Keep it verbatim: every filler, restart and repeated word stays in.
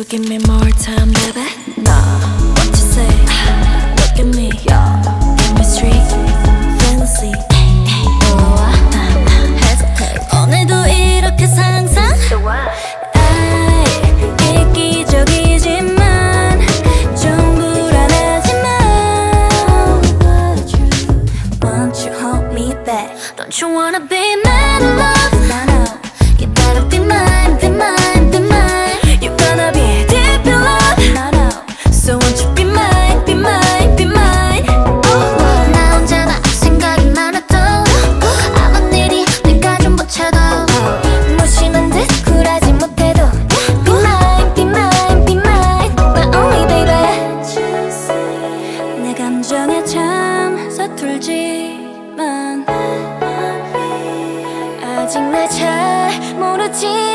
give me more time, baby. Nah, what you say? Look at me, yeah. Chemistry, fantasy. 놀러와, hesitate. 오늘도 이렇게 상상. 아이, 이기적이지만 좀 불안하지만 Won't you hold me back? Don't you wanna be my love? No, no. You better be mine, be mine, be mine. You're gonna be deep in love. No, no. So won't you be mine, be mine, be mine. Oh, 나 혼자나 생각이 많아도 아무 일이 내가 좀 벅차도 무심한 듯 굴하지 못해도 Be mine, be mine, be mine. My only baby. 내 감정에 참 서툴지만 아직 날 잘 모르지